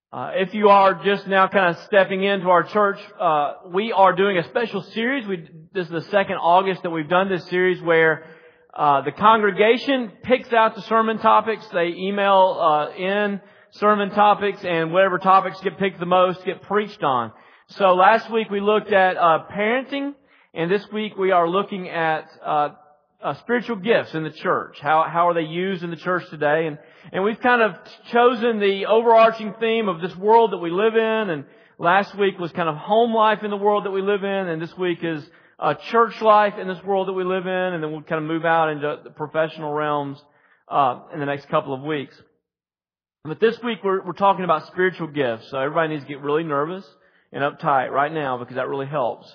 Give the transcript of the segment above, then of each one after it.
If you are just now kind of stepping into our church, we are doing a special series. This is the second August that we've done this series where the congregation picks out the sermon topics. They email in sermon topics, and whatever topics get picked the most get preached on. So last week we looked at parenting, and this week we are looking at spiritual gifts in the church. How are they used in the church today? And we've kind of chosen the overarching theme of this world that we live in. And last week was kind of home life in the world that we live in. And this week is church life in this world that we live in. And then we'll kind of move out into the professional realms in the next couple of weeks. But this week we're talking about spiritual gifts. So everybody needs to get really nervous and uptight right now because that really helps.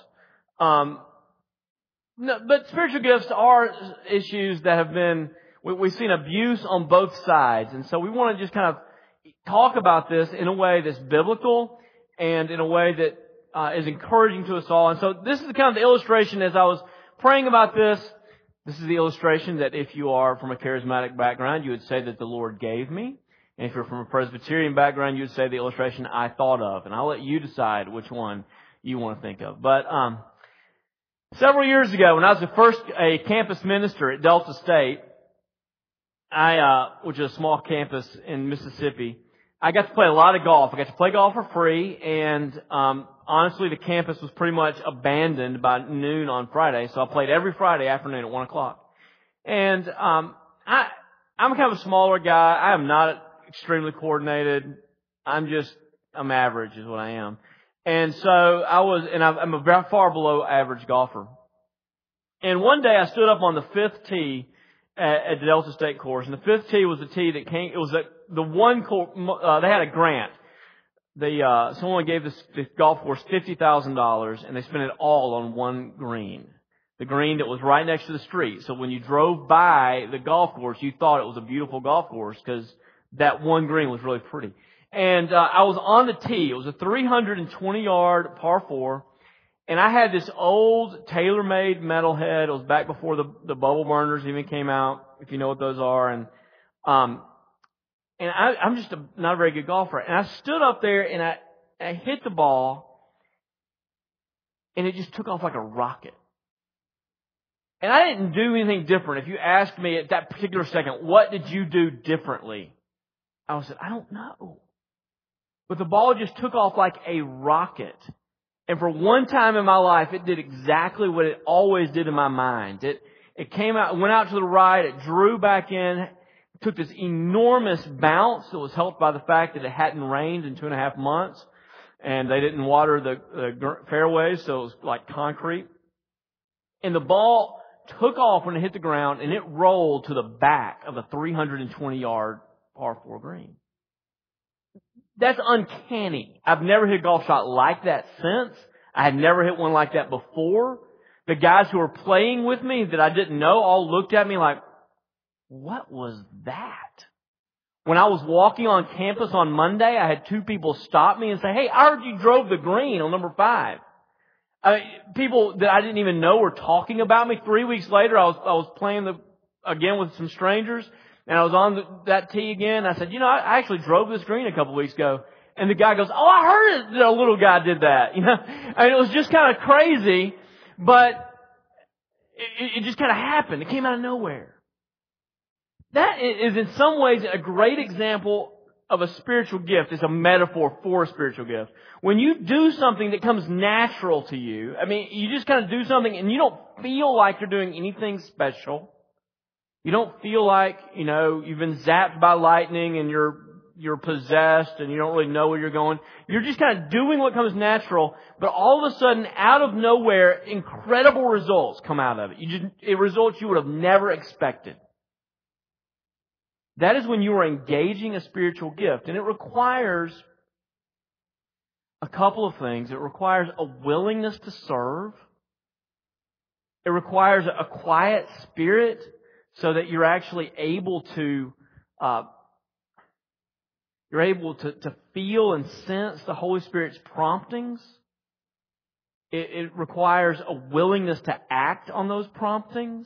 No, but spiritual gifts are issues that have been, we've seen abuse on both sides. And so we want to just kind of talk about this in a way that's biblical and in a way that is encouraging to us all. And so this is kind of the illustration as I was praying about this. This is the illustration that if you are from a charismatic background, you would say that the Lord gave me. And if you're from a Presbyterian background, you would say the illustration I thought of. And I'll let you decide which one you want to think of. But, several years ago, when I was a campus minister at Delta State, which is a small campus in Mississippi, I got to play a lot of golf. I got to play golf for free, and honestly, the campus was pretty much abandoned by noon on Friday, so I played every Friday afternoon at 1 o'clock. And I'm kind of a smaller guy. I am not extremely coordinated. I'm average is what I am. And so I'm a very far below average golfer. And one day I stood up on the fifth tee at the Delta State course, and the fifth tee was the tee that came, it was the one course, they had a grant. Someone gave this golf course $50,000, and they spent it all on one green. The green that was right next to the street. So when you drove by the golf course, you thought it was a beautiful golf course because that one green was really pretty. And I was on the tee. It was a 320-yard par 4. And I had this old TaylorMade metal head. It was back before the bubble burners even came out, if you know what those are. And I'm just not a very good golfer. And I stood up there and I hit the ball, and it just took off like a rocket. And I didn't do anything different. If you asked me at that particular second, what did you do differently? I would say, I don't know. But the ball just took off like a rocket. And for one time in my life, it did exactly what it always did in my mind. It came out, went out to the right, it drew back in, took this enormous bounce that was helped by the fact that it hadn't rained in 2.5 months. And they didn't water the fairways, so it was like concrete. And the ball took off when it hit the ground, and it rolled to the back of a 320-yard par 4 green. That's uncanny. I've never hit a golf shot like that since. I had never hit one like that before. The guys who were playing with me that I didn't know all looked at me like, what was that? When I was walking on campus on Monday, I had 2 people stop me and say, hey, I heard you drove the green on number 5. People that I didn't even know were talking about me. 3 weeks later, I was playing again with some strangers. And I was on that tee again. I said, I actually drove this green a couple of weeks ago. And the guy goes, oh, I heard it. A little guy did that. It was just kind of crazy, but it just kind of happened. It came out of nowhere. That is in some ways a great example of a spiritual gift. It's a metaphor for a spiritual gift. When you do something that comes natural to you, you just kind of do something and you don't feel like you're doing anything special. You don't feel like, you've been zapped by lightning and you're possessed and you don't really know where you're going. You're just kind of doing what comes natural, but all of a sudden, out of nowhere, incredible results come out of it. Results you would have never expected. That is when you are engaging a spiritual gift, and it requires a couple of things. It requires a willingness to serve. It requires a quiet spirit, so that you're actually able to feel and sense the Holy Spirit's promptings. It requires a willingness to act on those promptings.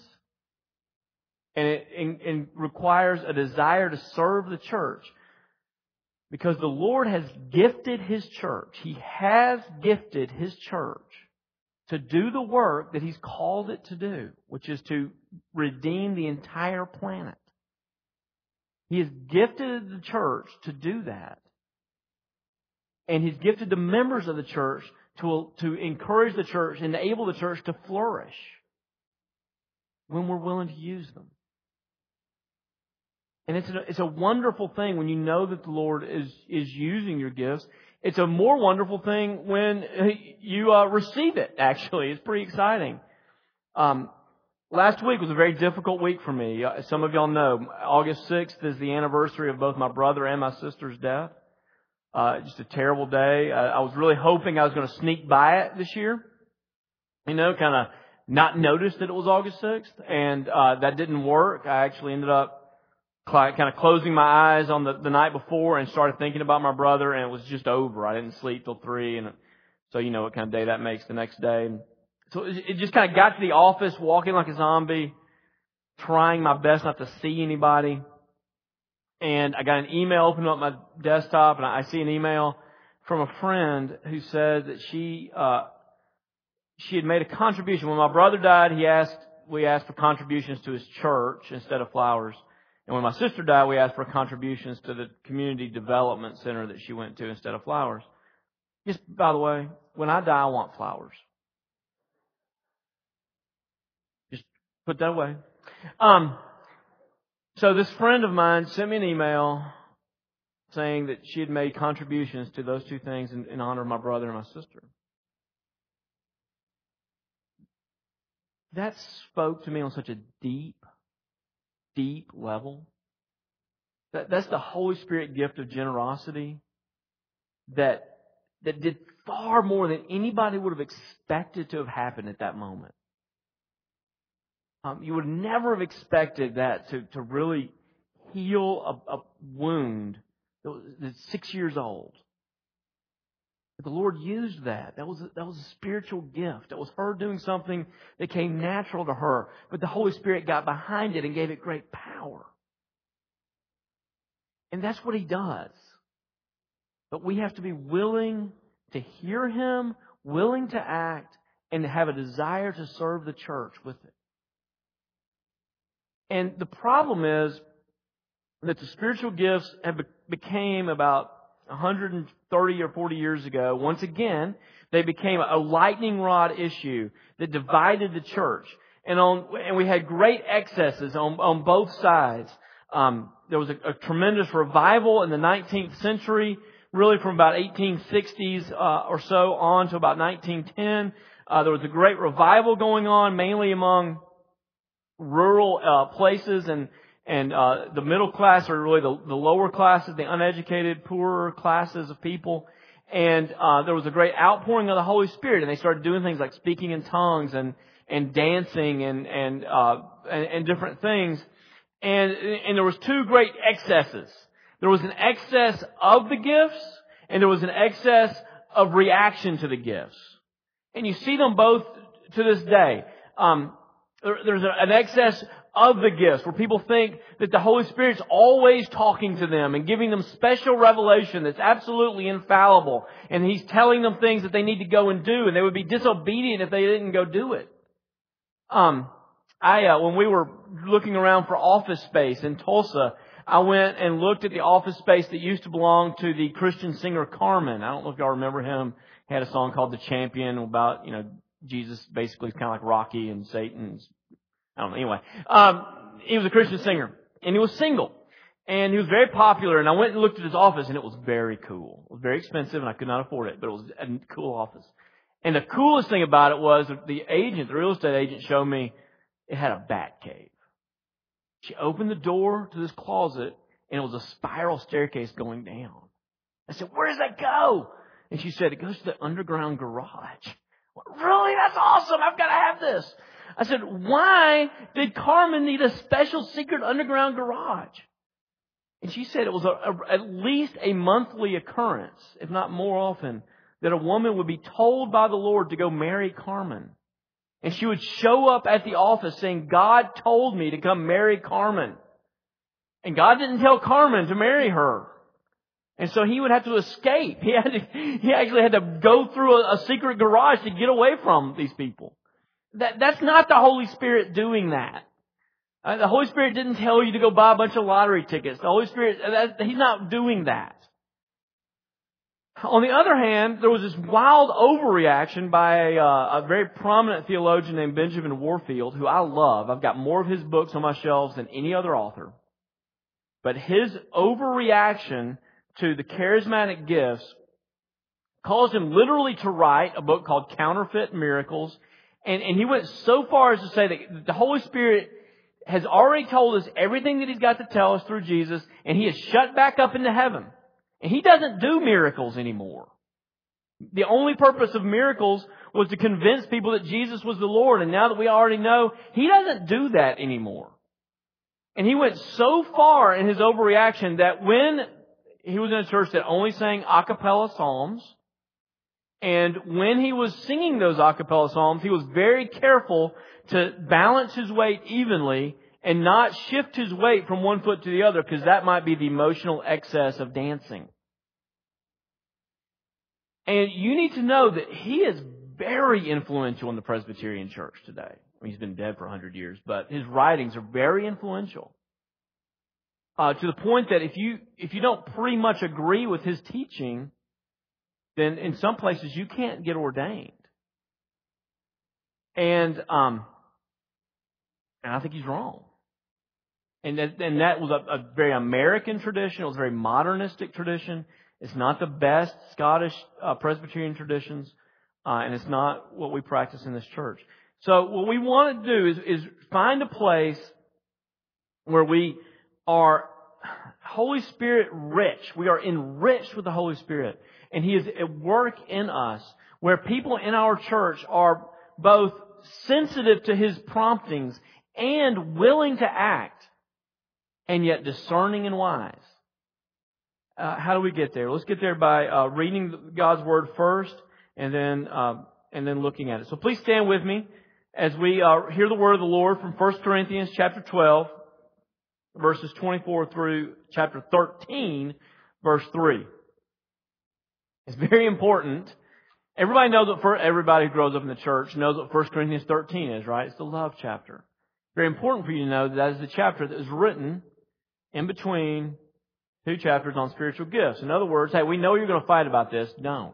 And it requires a desire to serve the church. Because the Lord has gifted His church. He has gifted His church to do the work that He's called it to do, which is to redeem the entire planet. He has gifted the church to do that. And He's gifted the members of the church to encourage the church, enable the church to flourish when we're willing to use them. And it's a wonderful thing when you know that the Lord is using your gifts. It's a more wonderful thing when you receive it, actually. It's pretty exciting. Last week was a very difficult week for me. Some of y'all know, August 6th is the anniversary of both my brother and my sister's death. Just a terrible day. I was really hoping I was going to sneak by it this year. Kind of not notice that it was August 6th. And that didn't work. I actually ended up kind of closing my eyes on the night before and started thinking about my brother, and it was just over. I didn't sleep till 3, and so you know what kind of day that makes the next day. So it just kind of got to the office, walking like a zombie, trying my best not to see anybody. And I got an email opened up my desktop, and I see an email from a friend who said that she had made a contribution. When my brother died, we asked for contributions to his church instead of flowers. And when my sister died, we asked for contributions to the community development center that she went to instead of flowers. Just, by the way, when I die, I want flowers. Just put that away. So this friend of mine sent me an email saying that she had made contributions to those two things in honor of my brother and my sister. That spoke to me on such a deep level. That's the Holy Spirit gift of generosity that did far more than anybody would have expected to have happened at that moment. You would never have expected that to really heal a wound that's 6 years old. But the Lord used that. That was a spiritual gift. That was her doing something that came natural to her. But the Holy Spirit got behind it and gave it great power. And that's what He does. But we have to be willing to hear Him, willing to act, and to have a desire to serve the church with it. And the problem is that the spiritual gifts became about 130 or 40 years ago, once again, they became a lightning rod issue that divided the church. And we had great excesses on both sides. There was a tremendous revival in the 19th century, really from about 1860s or so on to about 1910. There was a great revival going on, mainly among rural places, and the middle class, or really the lower classes, the uneducated, poorer classes of people. And there was a great outpouring of the Holy Spirit, and they started doing things like speaking in tongues and dancing and different things. And there was two great excesses. There was an excess of the gifts, and there was an excess of reaction to the gifts. And you see them both to this day. There's an excess of the gifts where people think that the Holy Spirit's always talking to them and giving them special revelation that's absolutely infallible. And He's telling them things that they need to go and do, and they would be disobedient if they didn't go do it. When we were looking around for office space in Tulsa, I went and looked at the office space that used to belong to the Christian singer Carmen. I don't know if y'all remember him. He had a song called The Champion about, Jesus basically is kind of like Rocky and Satan's. I don't know. Anyway, he was a Christian singer, and he was single, and he was very popular. And I went and looked at his office, and it was very cool. It was very expensive, and I could not afford it, but it was a cool office. And the coolest thing about it was the real estate agent, showed me it had a bat cave. She opened the door to this closet, and it was a spiral staircase going down. I said, "Where does that go?" And she said, "It goes to the underground garage." Really? That's awesome. I've got to have this. I said, "Why did Carmen need a special secret underground garage?" And she said it was at least a monthly occurrence, if not more often, that a woman would be told by the Lord to go marry Carmen. And she would show up at the office saying, "God told me to come marry Carmen." And God didn't tell Carmen to marry her. And so he would have to escape. He actually had to go through a secret garage to get away from these people. That's not the Holy Spirit doing that. The Holy Spirit didn't tell you to go buy a bunch of lottery tickets. The Holy Spirit, He's not doing that. On the other hand, there was this wild overreaction by a very prominent theologian named Benjamin Warfield, who I love. I've got more of his books on my shelves than any other author. But his overreaction to the charismatic gifts caused him literally to write a book called Counterfeit Miracles. And he went so far as to say that the Holy Spirit has already told us everything that He's got to tell us through Jesus, and He is shut back up into heaven. And He doesn't do miracles anymore. The only purpose of miracles was to convince people that Jesus was the Lord. And now that we already know, He doesn't do that anymore. And he went so far in his overreaction that when he was in a church that only sang a cappella psalms, and when he was singing those a cappella psalms, he was very careful to balance his weight evenly and not shift his weight from one foot to the other, because that might be the emotional excess of dancing. And you need to know that he is very influential in the Presbyterian Church today. I mean, he's been dead for 100 years, but his writings are very influential. To the point that if you don't pretty much agree with his teaching, then in some places you can't get ordained. And I think he's wrong. And that was a very American tradition. It was a very modernistic tradition. It's not the best Scottish Presbyterian traditions, and it's not what we practice in this church. So what we want to do is find a place where we are Holy Spirit rich. We are enriched with the Holy Spirit, and He is at work in us, where people in our church are both sensitive to His promptings and willing to act, and yet discerning and wise. How do we get there? Let's get there by reading God's Word first, and then looking at it. So please stand with me as we hear the Word of the Lord from 1 Corinthians chapter 12, verses 24 through chapter 13, verse 3. It's very important. Everybody knows everybody who grows up in the church knows what 1 Corinthians 13 is, right? It's the love chapter. Very important for you to know that is the chapter that is written in between two chapters on spiritual gifts. In other words, hey, we know you're going to fight about this. Don't.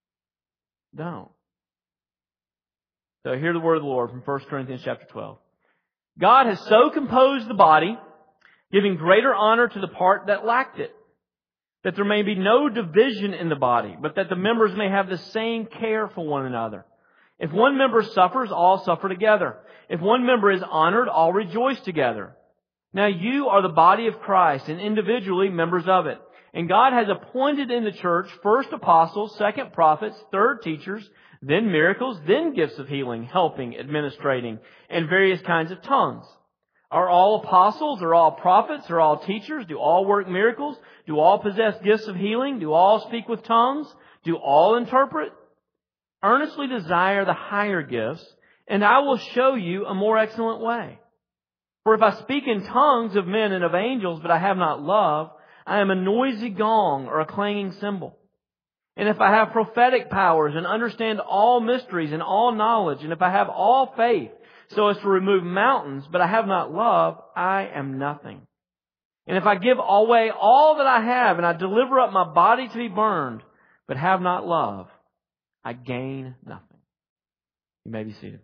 So hear the word of the Lord from 1 Corinthians chapter 12. God has so composed the body, giving greater honor to the part that lacked it, that there may be no division in the body, but that the members may have the same care for one another. If one member suffers, all suffer together. If one member is honored, all rejoice together. Now you are the body of Christ, and individually members of it. And God has appointed in the church first apostles, second prophets, third teachers, then miracles, then gifts of healing, helping, administrating, and various kinds of tongues. Are all apostles? Are all prophets? Are all teachers? Do all work miracles? Do all possess gifts of healing? Do all speak with tongues? Do all interpret? Earnestly desire the higher gifts, and I will show you a more excellent way. For if I speak in tongues of men and of angels, but I have not love, I am a noisy gong or a clanging cymbal. And if I have prophetic powers and understand all mysteries and all knowledge, and if I have all faith so as to remove mountains, but I have not love, I am nothing. And if I give away all that I have, and I deliver up my body to be burned, but have not love, I gain nothing. You may be seated.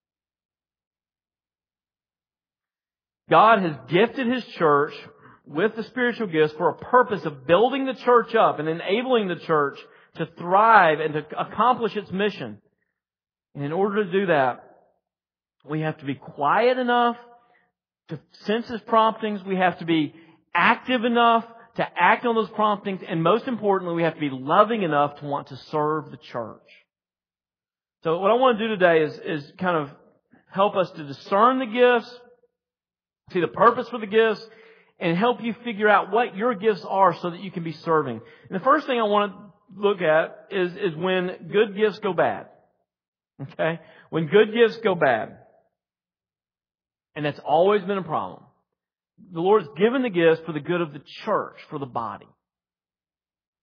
God has gifted His church with the spiritual gifts for a purpose of building the church up and enabling the church to thrive and to accomplish its mission. And in order to do that, we have to be quiet enough to sense His promptings. We have to be active enough to act on those promptings. And most importantly, we have to be loving enough to want to serve the church. So what I want to do today is kind of help us to discern the gifts, see the purpose for the gifts, and help you figure out what your gifts are so that you can be serving. And the first thing I want to look at is when good gifts go bad. Okay? When good gifts go bad. And that's always been a problem. The Lord's given the gifts for the good of the church, for the body.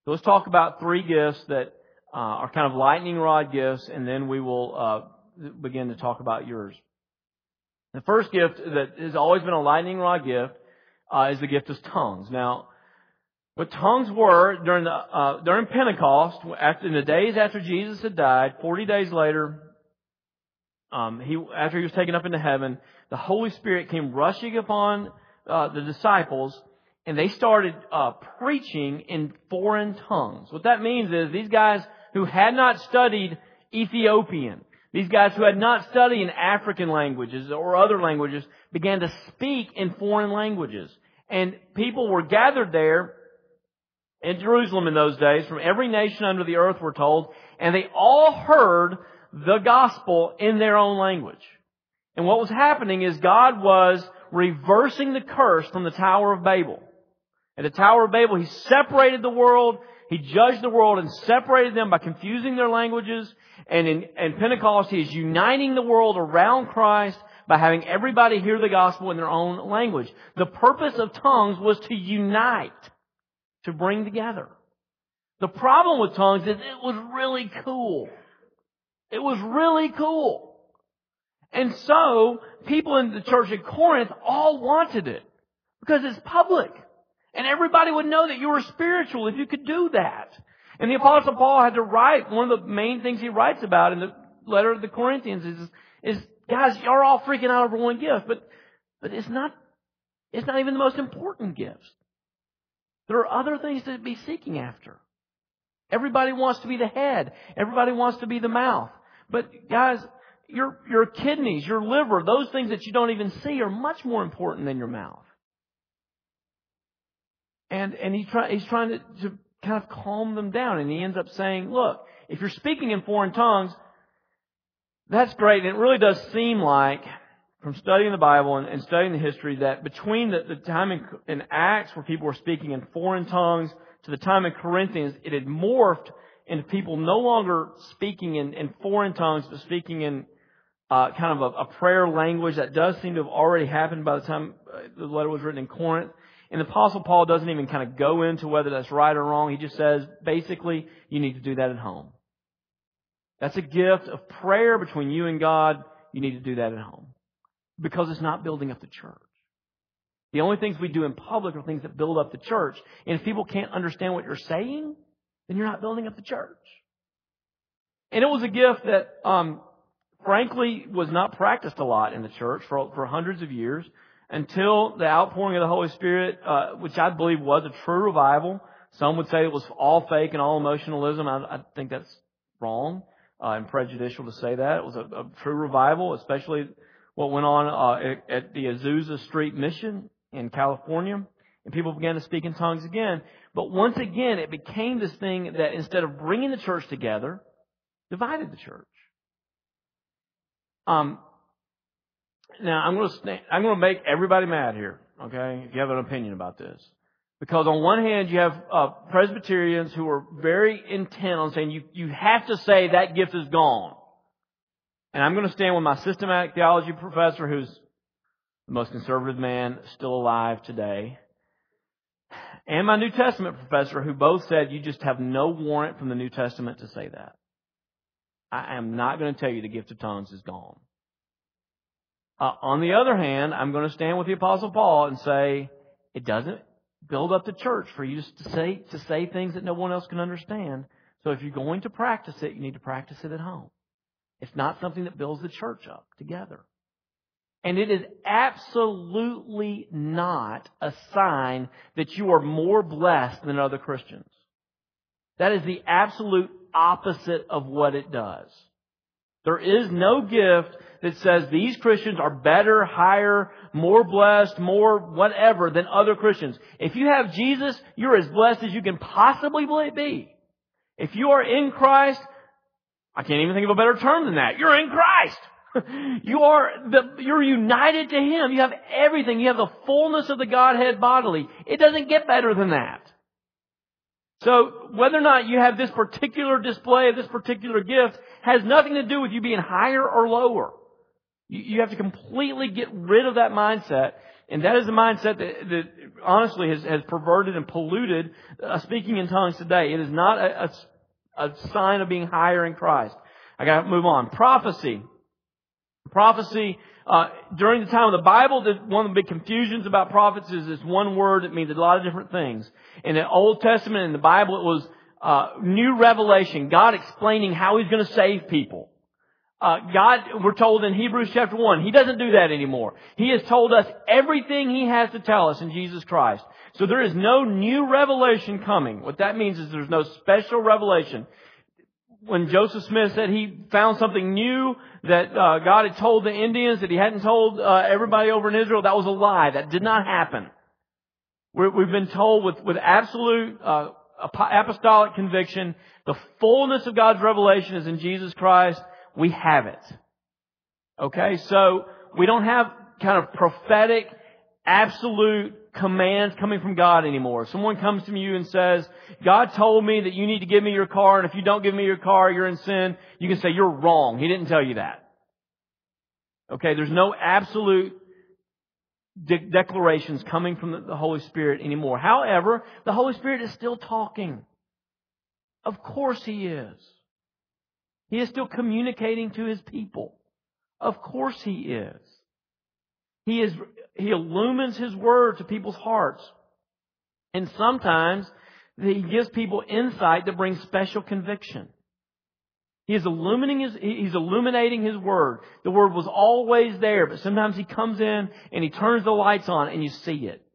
So let's talk about three gifts that are kind of lightning rod gifts, and then we will begin to talk about yours. The first gift that has always been a lightning rod gift is the gift of tongues. Now, what tongues were during Pentecost, in the days after Jesus had died, 40 days later, after he was taken up into heaven, the Holy Spirit came rushing upon the disciples, and they started preaching in foreign tongues. What that means is these guys who had not studied Ethiopian, these guys who had not studied African languages or other languages, began to speak in foreign languages. And people were gathered there in Jerusalem in those days from every nation under the earth, we're told, and they all heard the gospel in their own language. And what was happening is God was reversing the curse from the Tower of Babel. At the Tower of Babel, He separated the world. He judged the world and separated them by confusing their languages. And in Pentecost, He is uniting the world around Christ by having everybody hear the gospel in their own language. The purpose of tongues was to unite, to bring together. The problem with tongues is it was really cool. It was really cool. And so, people in the church at Corinth all wanted it because it's public. And everybody would know that you were spiritual if you could do that. And the Apostle Paul had to write, one of the main things he writes about in the letter of the Corinthians is guys, you're all freaking out over one gift, but it's not even the most important gifts. There are other things to be seeking after. Everybody wants to be the head. Everybody wants to be the mouth. But guys, your kidneys, your liver, those things that you don't even see are much more important than your mouth. And he's trying to kind of calm them down. And he ends up saying, look, if you're speaking in foreign tongues, that's great. And it really does seem like, from studying the Bible and studying the history, that between the time in Acts where people were speaking in foreign tongues to the time in Corinthians, it had morphed into people no longer speaking in foreign tongues, but speaking in kind of a prayer language. That does seem to have already happened by the time the letter was written in Corinth. And the Apostle Paul doesn't even kind of go into whether that's right or wrong. He just says, basically, you need to do that at home. That's a gift of prayer between you and God. You need to do that at home. Because it's not building up the church. The only things we do in public are things that build up the church. And if people can't understand what you're saying, then you're not building up the church. And it was a gift that, frankly, was not practiced a lot in the church for hundreds of years, until the outpouring of the Holy Spirit, which I believe was a true revival. Some would say it was all fake and all emotionalism. I think that's wrong and prejudicial to say that. It was a true revival, especially what went on at the Azusa Street Mission in California. And people began to speak in tongues again. But once again, it became this thing that instead of bringing the church together, divided the church. Now, I'm going to make everybody mad here, okay, if you have an opinion about this. Because on one hand, you have Presbyterians who are very intent on saying you have to say that gift is gone. And I'm going to stand with my systematic theology professor, who's the most conservative man still alive today, and my New Testament professor, who both said you just have no warrant from the New Testament to say that. I am not going to tell you the gift of tongues is gone. On the other hand, I'm going to stand with the Apostle Paul and say it doesn't build up the church for you to say things that no one else can understand. So if you're going to practice it, you need to practice it at home. It's not something that builds the church up together. And it is absolutely not a sign that you are more blessed than other Christians. That is the absolute opposite of what it does. There is no gift that says these Christians are better, higher, more blessed, more whatever than other Christians. If you have Jesus, you're as blessed as you can possibly be. If you are in Christ, I can't even think of a better term than that. You're in Christ. You're united to Him. You have everything. You have the fullness of the Godhead bodily. It doesn't get better than that. So whether or not you have this particular display of this particular gift has nothing to do with you being higher or lower. You have to completely get rid of that mindset And that is the mindset that honestly has perverted and polluted speaking in tongues today. It is not a sign of being higher in Christ. I got to move on. Prophecy. Prophecy, during the time of the Bible, one of the big confusions about prophets is this one word that means a lot of different things. In the Old Testament, in the Bible, it was new revelation. God explaining how He's going to save people. God, we're told in Hebrews chapter 1, He doesn't do that anymore. He has told us everything He has to tell us in Jesus Christ. So there is no new revelation coming. What that means is there's no special revelation. When Joseph Smith said he found something new that God had told the Indians that He hadn't told everybody over in Israel, that was a lie. That did not happen. We've been told with absolute apostolic conviction, the fullness of God's revelation is in Jesus Christ. We have it. Okay, so we don't have kind of prophetic, absolute commands coming from God anymore. If someone comes to you and says, God told me that you need to give me your car, and if you don't give me your car, you're in sin, you can say, you're wrong. He didn't tell you that. Okay, there's no absolute declarations coming from the Holy Spirit anymore. However, the Holy Spirit is still talking. Of course He is. He is still communicating to His people. Of course He is. He illumines His Word to people's hearts. And sometimes He gives people insight that brings special conviction. He's illuminating His Word. The Word was always there, but sometimes He comes in and He turns the lights on and you see it.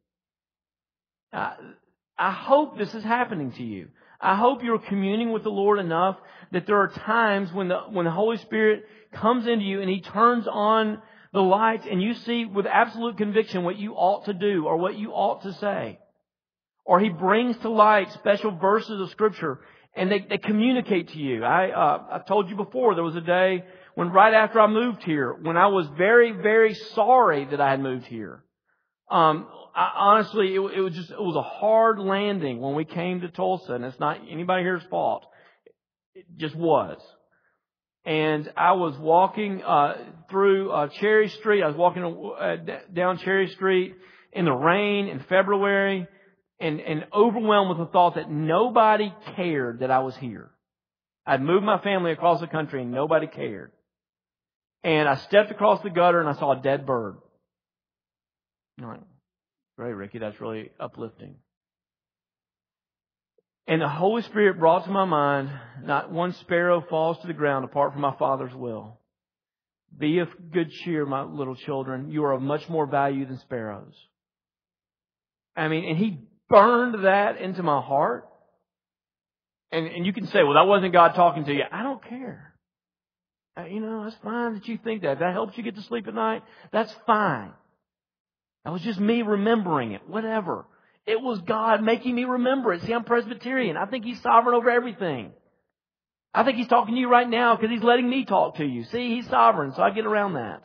I hope this is happening to you. I hope you're communing with the Lord enough that there are times when the Holy Spirit comes into you and He turns on the lights and you see with absolute conviction what you ought to do or what you ought to say. Or He brings to light special verses of Scripture and they communicate to you. I've told you before, there was a day when right after I moved here, when I was very, very sorry that I had moved here. Honestly, it was a hard landing when we came to Tulsa, and it's not anybody here's fault. It just was. And I was walking through Cherry Street. I was walking down Cherry Street in the rain in February, and overwhelmed with the thought that nobody cared that I was here. I'd moved my family across the country, and nobody cared. And I stepped across the gutter, and I saw a dead bird. I'm like, great, Ricky, that's really uplifting. And the Holy Spirit brought to my mind, not one sparrow falls to the ground apart from my Father's will. Be of good cheer, my little children. You are of much more value than sparrows. I mean, and He burned that into my heart. And you can say, well, that wasn't God talking to you. I don't care. That's fine that you think that. If that helps you get to sleep at night, that's fine. That was just me remembering it. Whatever. It was God making me remember it. See, I'm Presbyterian. I think He's sovereign over everything. I think He's talking to you right now because He's letting me talk to you. See, He's sovereign, so I get around that.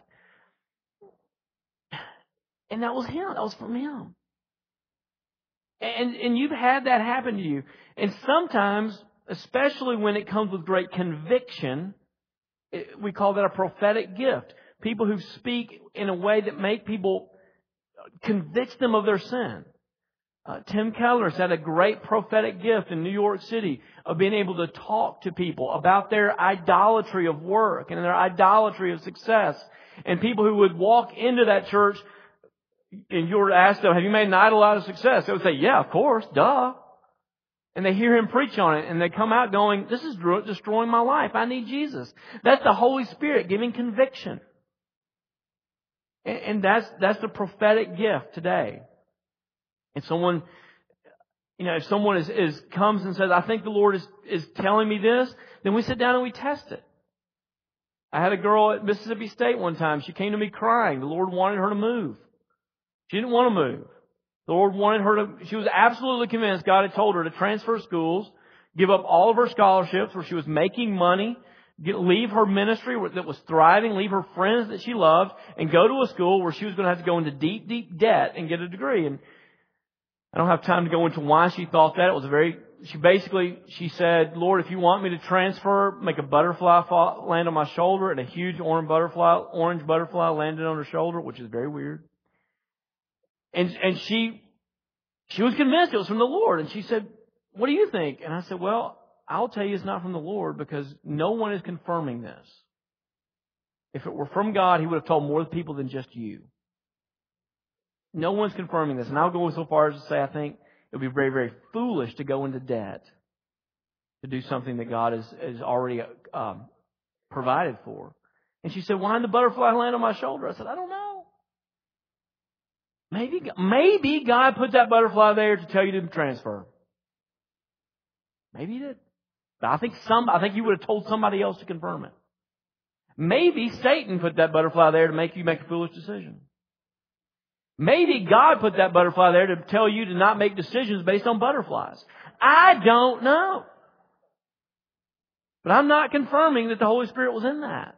And that was Him. That was from Him. And you've had that happen to you. And sometimes, especially when it comes with great conviction, we call that a prophetic gift. People who speak in a way that make people convicts them of their sin. Tim Keller's had a great prophetic gift in New York City of being able to talk to people about their idolatry of work and their idolatry of success. And people who would walk into that church and you were to ask them, have you made an idol out of success? They would say, yeah, of course, duh. And they hear him preach on it and they come out going, this is destroying my life. I need Jesus. That's the Holy Spirit giving conviction. And that's the prophetic gift today. And someone, if someone comes and says, I think the Lord is telling me this, then we sit down and we test it. I had a girl at Mississippi State one time. She came to me crying. The Lord wanted her to move. She didn't want to move. The Lord wanted her to, she was absolutely convinced God had told her to transfer schools, give up all of her scholarships where she was making money, leave her ministry that was thriving, leave her friends that she loved, and go to a school where she was going to have to go into deep, deep debt and get a degree. And I don't have time to go into why she thought that. It was she said, Lord, if you want me to transfer, make a butterfly land on my shoulder, and a huge orange butterfly landed on her shoulder, which is very weird. And she was convinced it was from the Lord. And she said, what do you think? And I said, well, I'll tell you it's not from the Lord because no one is confirming this. If it were from God, He would have told more people than just you. No one's confirming this. And I'll go so far as to say I think it would be very, very foolish to go into debt to do something that God has already provided for. And she said, why did the butterfly land on my shoulder? I said, I don't know. Maybe God put that butterfly there to tell you to transfer. Maybe He did. But I think He would have told somebody else to confirm it. Maybe Satan put that butterfly there to make you make a foolish decision. Maybe God put that butterfly there to tell you to not make decisions based on butterflies. I don't know. But I'm not confirming that the Holy Spirit was in that.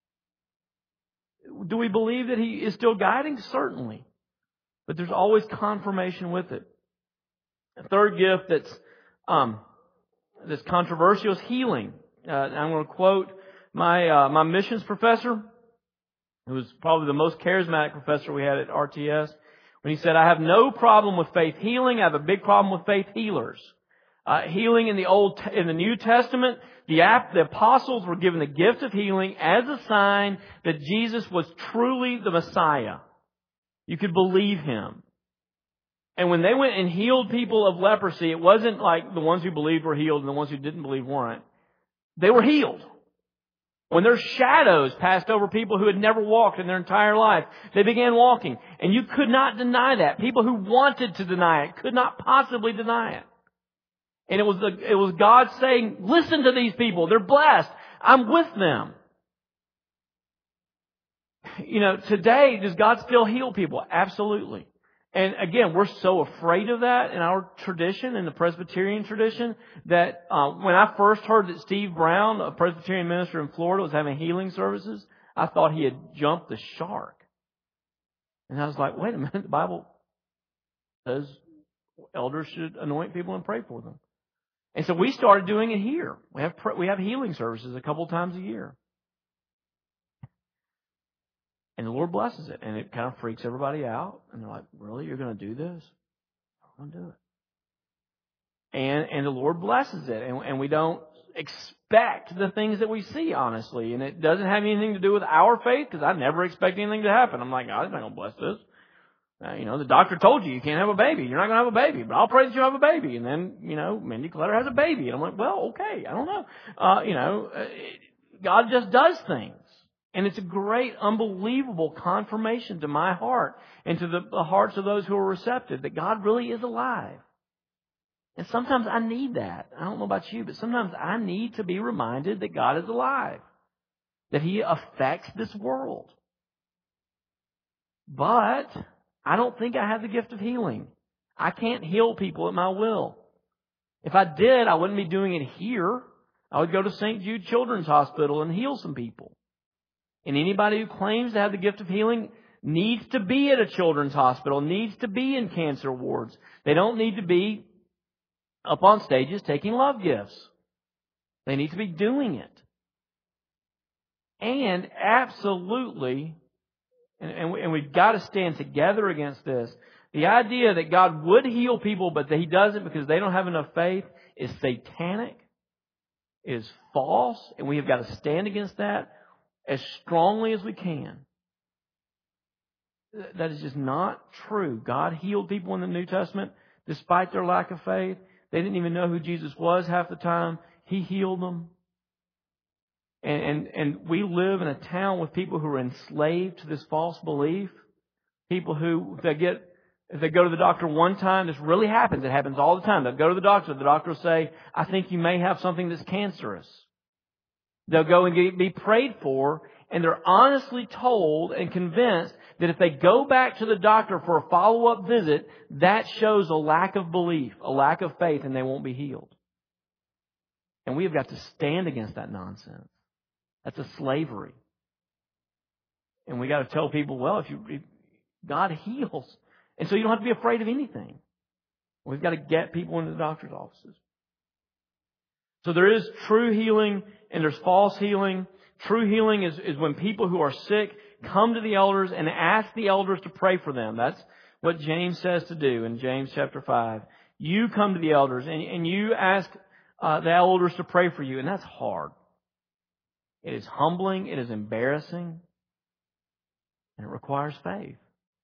Do we believe that He is still guiding? Certainly. But there's always confirmation with it. A third gift that's controversial is healing. I'm going to quote my missions professor, who was probably the most charismatic professor we had at RTS, when he said, I have no problem with faith healing. I have a big problem with faith healers. Healing in the New Testament, the apostles were given the gift of healing as a sign that Jesus was truly the Messiah. You could believe Him. And when they went and healed people of leprosy, it wasn't like the ones who believed were healed and the ones who didn't believe weren't. They were healed. When their shadows passed over people who had never walked in their entire life, they began walking. And you could not deny that. People who wanted to deny it could not possibly deny it. And it was God saying, listen to these people. They're blessed. I'm with them. Today, does God still heal people? Absolutely. And again, we're so afraid of that in our tradition, in the Presbyterian tradition, that when I first heard that Steve Brown, a Presbyterian minister in Florida, was having healing services, I thought he had jumped the shark. And I was like, wait a minute, the Bible says elders should anoint people and pray for them. And so we started doing it here. We have healing services a couple times a year. And the Lord blesses it. And it kind of freaks everybody out. And they're like, really? You're going to do this? I'm going to do it. And the Lord blesses it. And we don't expect the things that we see, honestly. And it doesn't have anything to do with our faith, because I never expect anything to happen. I'm like, God's not going to bless this. The doctor told you can't have a baby. You're not going to have a baby. But I'll pray that you have a baby. And then, Mindy Clutter has a baby. And I'm like, well, okay. I don't know. God just does things. And it's a great, unbelievable confirmation to my heart and to the hearts of those who are receptive that God really is alive. And sometimes I need that. I don't know about you, but sometimes I need to be reminded that God is alive, that He affects this world. But I don't think I have the gift of healing. I can't heal people at my will. If I did, I wouldn't be doing it here. I would go to St. Jude Children's Hospital and heal some people. And anybody who claims to have the gift of healing needs to be at a children's hospital, needs to be in cancer wards. They don't need to be up on stages taking love gifts. They need to be doing it. And absolutely, and we've got to stand together against this, the idea that God would heal people but that He doesn't because they don't have enough faith is satanic, is false, and we have got to stand against that as strongly as we can. That is just not true. God healed people in the New Testament despite their lack of faith. They didn't even know who Jesus was half the time. He healed them. And we live in a town with people who are enslaved to this false belief. People who, if they go to the doctor one time, this really happens. It happens all the time. They'll go to the doctor will say, I think you may have something that's cancerous. They'll go and be prayed for, and they're honestly told and convinced that if they go back to the doctor for a follow-up visit, that shows a lack of belief, a lack of faith, and they won't be healed. And we have got to stand against that nonsense. That's a slavery. And we got to tell people, well, if God heals, and so you don't have to be afraid of anything. We've got to get people into the doctor's offices. So there is true healing and there's false healing. True healing is when people who are sick come to the elders and ask the elders to pray for them. That's what James says to do in James chapter 5. You come to the elders and you ask the elders to pray for you. And that's hard. It is humbling. It is embarrassing. And it requires faith.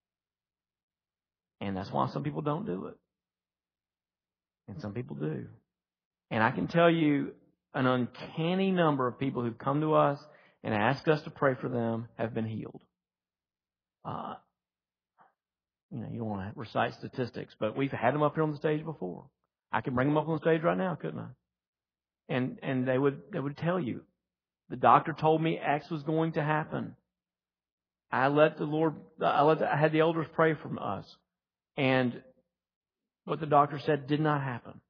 And that's why some people don't do it. And some people do. And I can tell you an uncanny number of people who've come to us and asked us to pray for them have been healed. You don't want to recite statistics, but we've had them up here on the stage before. I could bring them up on the stage right now, couldn't I? And they would tell you, the doctor told me X was going to happen. I had the elders pray for us, and what the doctor said did not happen.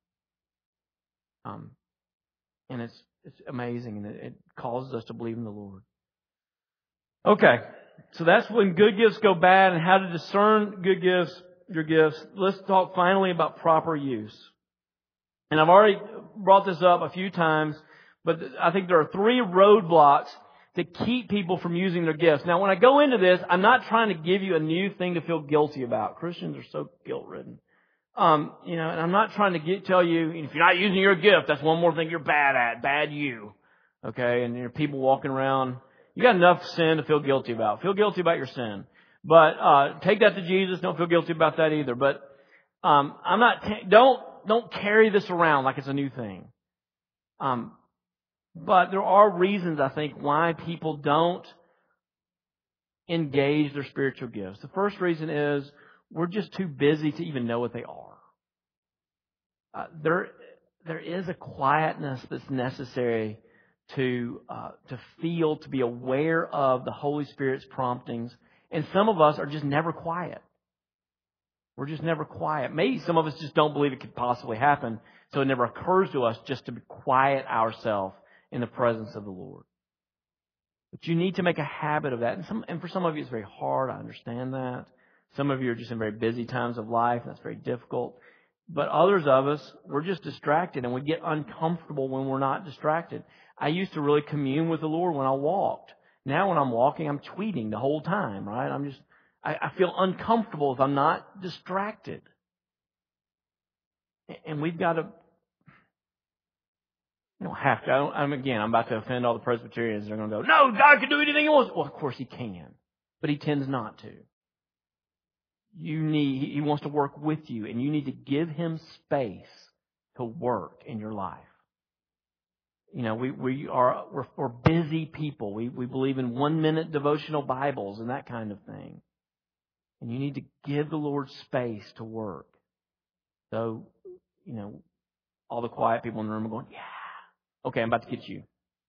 And it's amazing, and it causes us to believe in the Lord. Okay, so that's when good gifts go bad and how to discern good gifts, your gifts. Let's talk finally about proper use. And I've already brought this up a few times, but I think there are 3 roadblocks to keep people from using their gifts. Now, when I go into this, I'm not trying to give you a new thing to feel guilty about. Christians are so guilt-ridden. And I'm not trying to tell you, if you're not using your gift, that's one more thing you're bad at. Bad you. Okay? And there are people walking around. You got enough sin to feel guilty about. Feel guilty about your sin. But take that to Jesus. Don't feel guilty about that either. But don't carry this around like it's a new thing. But there are reasons, I think, why people don't engage their spiritual gifts. The first reason is we're just too busy to even know what they are. There is a quietness that's necessary to feel, to be aware of the Holy Spirit's promptings. And some of us are just never quiet. We're just never quiet. Maybe some of us just don't believe it could possibly happen, so it never occurs to us just to quiet ourselves in the presence of the Lord. But you need to make a habit of that. And for some of you, it's very hard. I understand that. Some of you are just in very busy times of life. That's very difficult. But others of us, we're just distracted, and we get uncomfortable when we're not distracted. I used to really commune with the Lord when I walked. Now when I'm walking, I'm tweeting the whole time, right? I feel uncomfortable if I'm not distracted. And we've got to, have to. I'm about to offend all the Presbyterians. They're going to go, no, God can do anything He wants. Well, of course He can, but He tends not to. He wants to work with you, and you need to give Him space to work in your life. We're busy people. We believe in 1-minute devotional Bibles and that kind of thing. And you need to give the Lord space to work. So, all the quiet people in the room are going, yeah. Okay, I'm about to get you.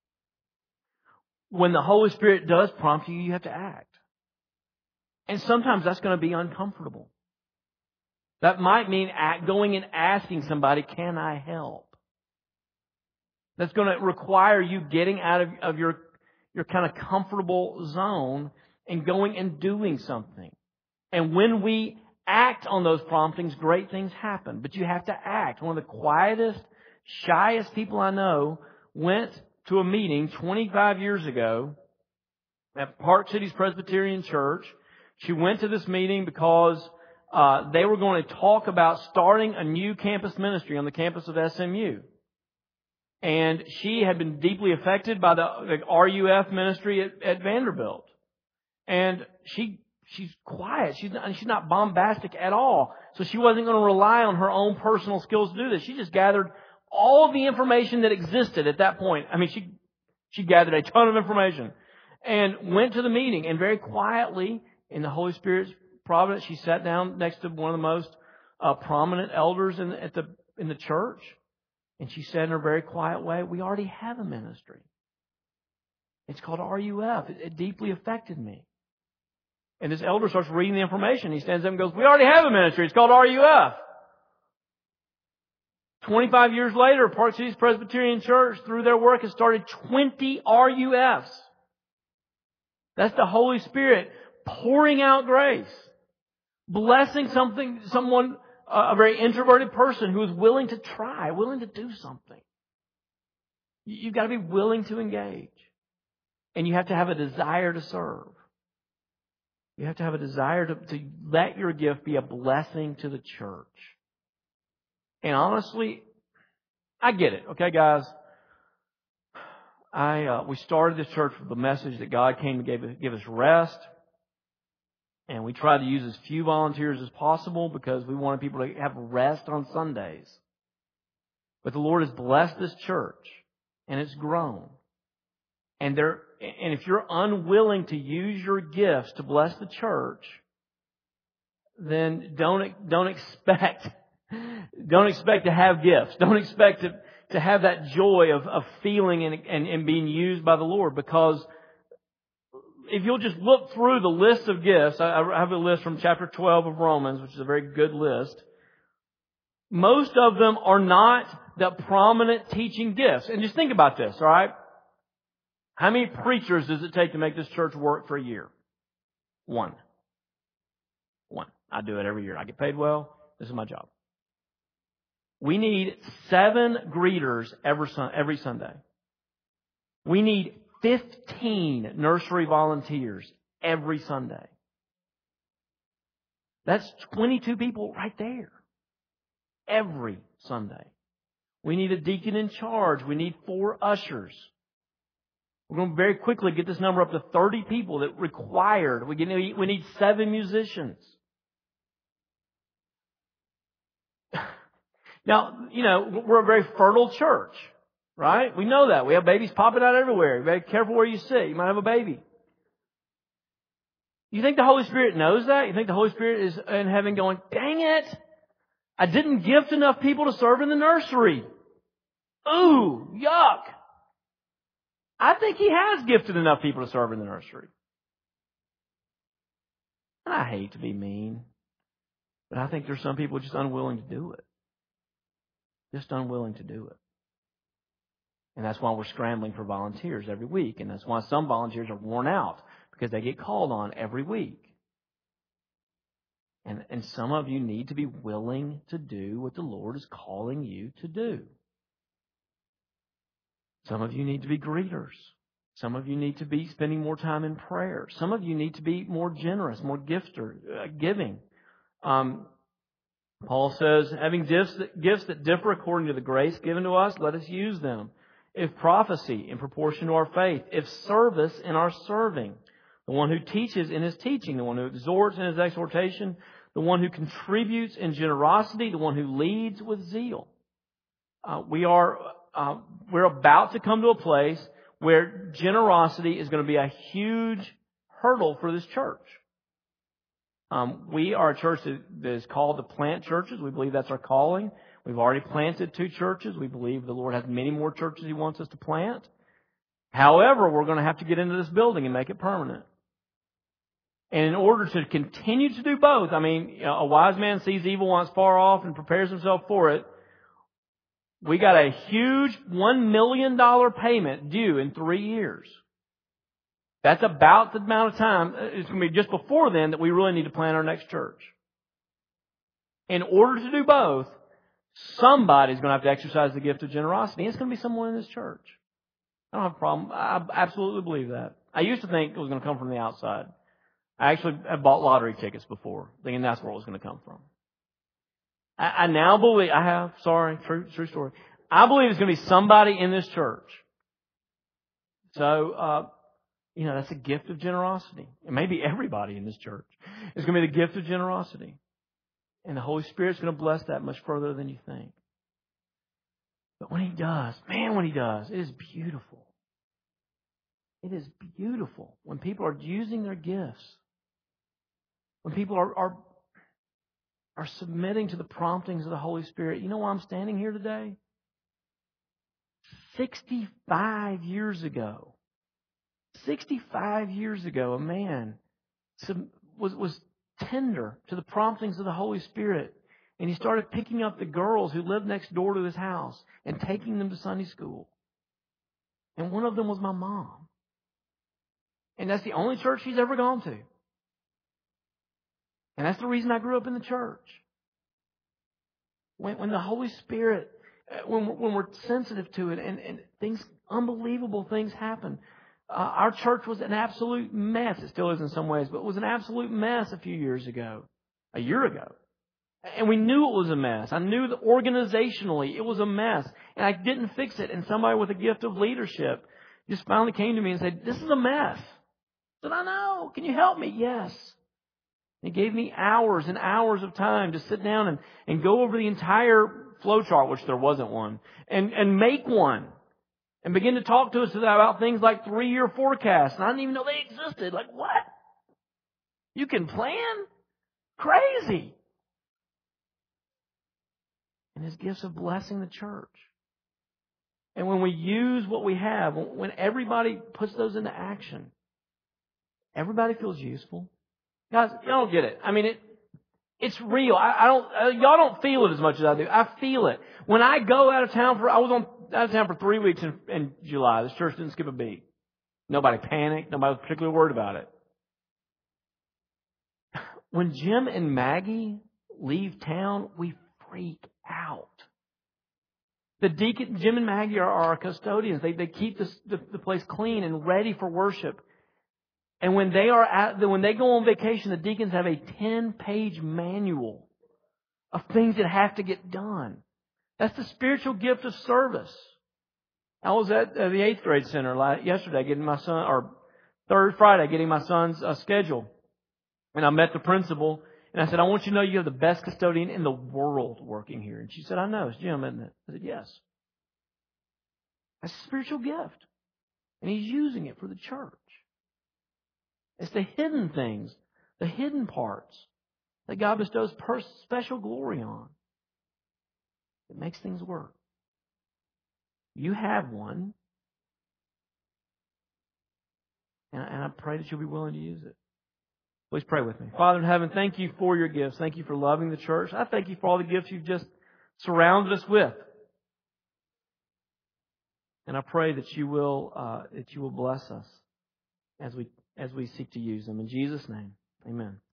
When the Holy Spirit does prompt you, you have to act. And sometimes that's going to be uncomfortable. That might mean going and asking somebody, can I help? That's going to require you getting out of your kind of comfortable zone and going and doing something. And when we act on those promptings, great things happen. But you have to act. One of the quietest, shyest people I know went to a meeting 25 years ago at Park Cities Presbyterian Church. She went to this meeting because they were going to talk about starting a new campus ministry on the campus of SMU. And she had been deeply affected by the RUF ministry at Vanderbilt. And she's quiet. She's not bombastic at all. So she wasn't going to rely on her own personal skills to do this. She just gathered all of the information that existed at that point. I mean, she gathered a ton of information and went to the meeting, and very quietly, in the Holy Spirit's providence, she sat down next to one of the most prominent elders in the church. And she said in her very quiet way, we already have a ministry. It's called RUF. It deeply affected me. And this elder starts reading the information. He stands up and goes, we already have a ministry. It's called RUF. 25 years later, Park Cities Presbyterian Church, through their work, has started 20 RUFs. That's the Holy Spirit pouring out grace. Blessing someone, a very introverted person who is willing to try, willing to do something. You've got to be willing to engage. And you have to have a desire to serve. You have to have a desire to let your gift be a blessing to the church. And honestly, I get it. Okay, guys? We started this church with the message that God came to give us rest. And we tried to use as few volunteers as possible because we wanted people to have rest on Sundays. But the Lord has blessed this church, and it's grown. And if you're unwilling to use your gifts to bless the church, then don't expect to have gifts. Don't expect to have that joy of feeling and being used by the Lord. Because if you'll just look through the list of gifts, I have a list from chapter 12 of Romans, which is a very good list. Most of them are not the prominent teaching gifts. And just think about this, all right? How many preachers does it take to make this church work for a year? One. I do it every year. I get paid well. This is my job. We need 7 greeters every Sunday. We need 15 nursery volunteers every Sunday. That's 22 people right there. Every Sunday. We need a deacon in charge. We need 4 ushers. We're going to very quickly get this number up to 30 people that required. We need 7 musicians. Now, we're a very fertile church, right? We know that. We have babies popping out everywhere. You're very careful where you sit. You might have a baby. You think the Holy Spirit knows that? You think the Holy Spirit is in heaven going, dang it, I didn't gift enough people to serve in the nursery. Ooh, yuck. I think He has gifted enough people to serve in the nursery. And I hate to be mean, but I think there's some people just unwilling to do it. Just unwilling to do it. And that's why we're scrambling for volunteers every week. And that's why some volunteers are worn out, because they get called on every week. And some of you need to be willing to do what the Lord is calling you to do. Some of you need to be greeters. Some of you need to be spending more time in prayer. Some of you need to be more generous, more giving. Paul says, having gifts that differ according to the grace given to us, let us use them. If prophecy, in proportion to our faith. If service, in our serving. The one who teaches in his teaching. The one who exhorts in his exhortation. The one who contributes in generosity. The one who leads with zeal. We're about to come to a place where generosity is going to be a huge hurdle for this church. We are a church that is called to plant churches. We believe that's our calling. We've already planted 2 churches. We believe the Lord has many more churches He wants us to plant. However, we're going to have to get into this building and make it permanent. And in order to continue to do both, a wise man sees evil once far off and prepares himself for it. We got a huge $1 million payment due in 3 years. That's about the amount of time, it's going to be just before then, that we really need to plant our next church. In order to do both, somebody's going to have to exercise the gift of generosity. It's going to be someone in this church. I don't have a problem. I absolutely believe that. I used to think it was going to come from the outside. I actually have bought lottery tickets before, thinking that's where it was going to come from. I now believe, true story. I believe it's going to be somebody in this church. So, that's a gift of generosity. And maybe everybody in this church is going to be the gift of generosity. And the Holy Spirit's going to bless that much further than you think. But when He does, it is beautiful. It is beautiful when people are using their gifts. When people are submitting to the promptings of the Holy Spirit. You know why I'm standing here today? 65 years ago, a man was tender to the promptings of the Holy Spirit. And he started picking up the girls who lived next door to his house and taking them to Sunday school. And one of them was my mom. And that's the only church she's ever gone to. And that's the reason I grew up in the church. When the Holy Spirit, when we're sensitive to it and things, unbelievable things happen. Our church was an absolute mess. It still is in some ways, but it was an absolute mess a year ago. And we knew it was a mess. I knew that organizationally it was a mess. And I didn't fix it. And somebody with a gift of leadership just finally came to me and said, "This is a mess." I said, "I know. Can you help me?" "Yes." He gave me hours and hours of time to sit down and go over the entire flow chart, which there wasn't one, and make one. And begin to talk to us about things like 3-year forecasts. And I didn't even know they existed. Like, what? You can plan? Crazy. And His gifts of blessing the church. And when we use what we have, when everybody puts those into action, everybody feels useful. Guys, y'all don't get it. I mean, it's real. Y'all don't feel it as much as I do. I feel it. When I go out of town I was out of town for 3 weeks in July. This church didn't skip a beat. Nobody panicked. Nobody was particularly worried about it. When Jim and Maggie leave town, we freak out. The deacon, Jim and Maggie are our custodians. They keep the place clean and ready for worship. And when they go on vacation, the deacons have a 10-page manual of things that have to get done. That's the spiritual gift of service. I was at the 8th grade center yesterday, third Friday, getting my son's schedule. And I met the principal, and I said, "I want you to know you have the best custodian in the world working here." And she said, "I know, it's Jim, isn't it?" I said, "Yes." That's a spiritual gift. And he's using it for the church. It's the hidden things, the hidden parts that God bestows special glory on. It makes things work. You have one. And I pray that you'll be willing to use it. Please pray with me. Father in heaven, thank you for your gifts. Thank you for loving the church. I thank you for all the gifts you've just surrounded us with. And I pray that you will bless us as we seek to use them. In Jesus' name, amen.